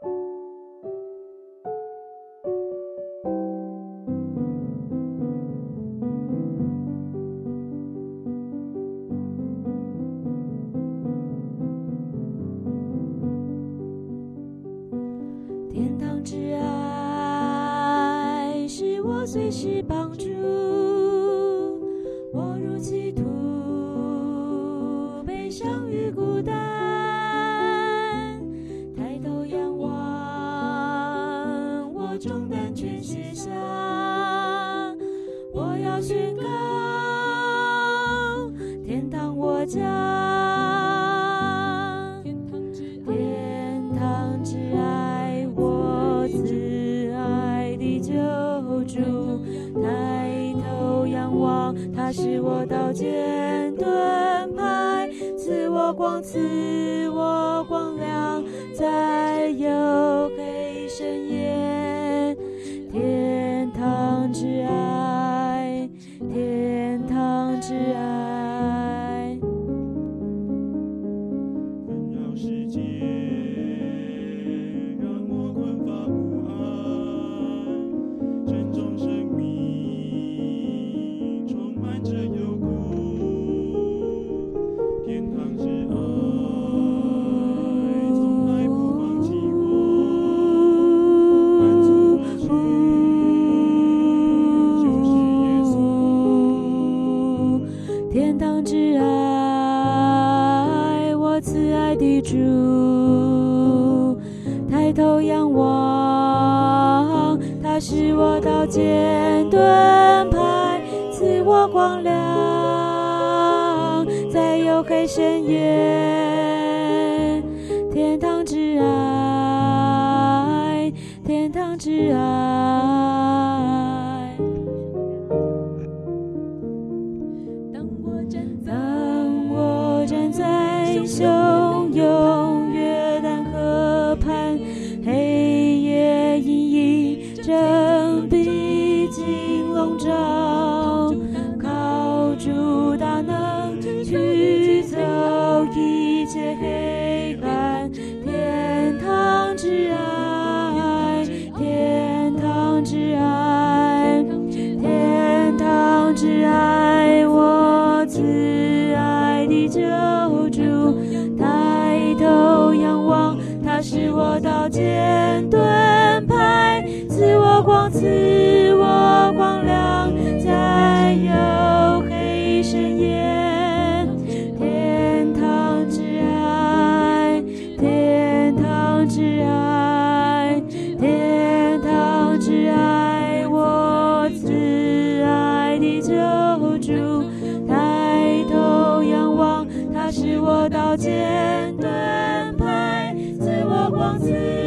天堂之爱是我随时帮助，我如歧途，悲伤与孤单，抬头仰望，我重担全卸下，我要宣告天堂我家，天堂之爱，我慈爱的救主，抬头仰望，他是我刀剑盾牌，赐我光，赐我光亮，在黝黑深夜，天堂之爱，天堂之爱， 纷扰世界让我困乏不安，沉重生命充满着忧苦，天堂之爱从来不放弃我，满足我需就是耶稣。 天堂之爱，我慈爱的主，抬头仰望，他是我刀剑盾牌，赐我光亮，在黝黑深夜，天堂之爱，天堂之爱。当我站在汹涌约旦河畔，黑夜隐隐正逼近笼罩，靠主大能驱走一切黑暗，天堂之爱，天堂之爱，天堂之爱，我慈爱的救主，抬头仰望，他是我刀剑盾牌，赐我光，赐我光亮，在黝黑深夜，天堂之爱，天堂之爱，天堂之爱，我慈爱的救主，抬头仰望，他是我刀剑盾牌，赐我光，赐